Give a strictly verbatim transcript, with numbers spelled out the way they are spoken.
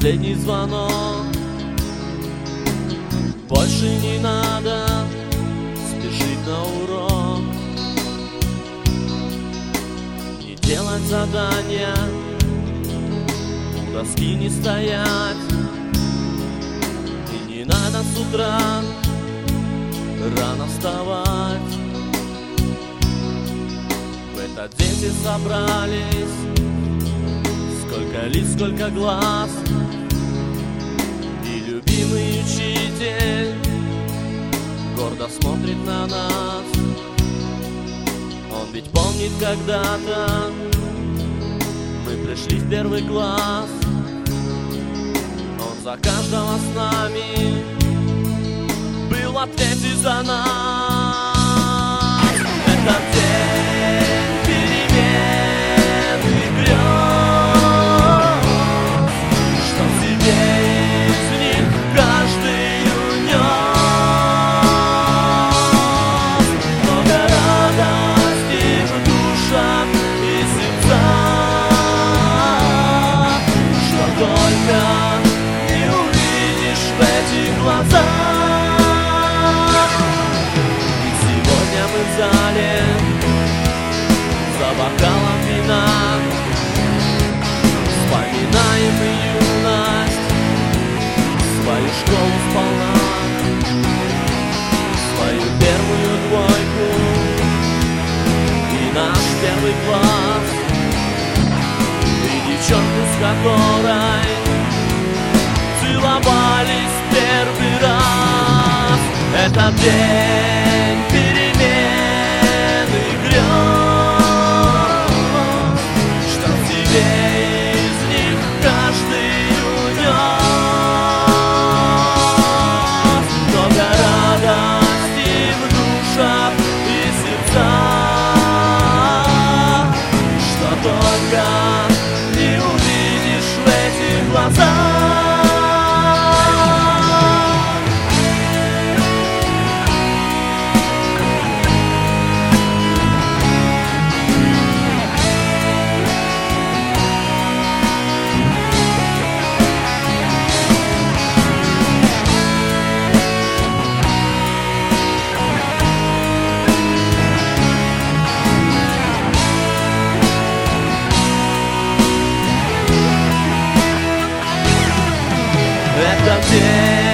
Последний звонок. Больше не надо спешить на урок, не делать задания, у доски не стоять. И не надо с утра рано вставать. В этот день все собрались, сколько лиц, сколько глаз. И любимый учитель гордо смотрит на нас. Он ведь помнит, когда-то мы пришли в первый класс. Он за каждого с нами был в ответе за нас. Это день перемен и грез, что в себе из них каждый унес. Много радости в душах и сердцах, что только не увидишь в этих глазах. Мы в зале за бокалом вина вспоминаем и юность, свою школу сполна, свою первую двойку и наш первый класс, и девчонку, с которой целовались первый раз. Этот день перемен и грез, что в тебе из них каждый унес. Много радости в душах и сердцах, что только не увидишь в этих глазах. Это день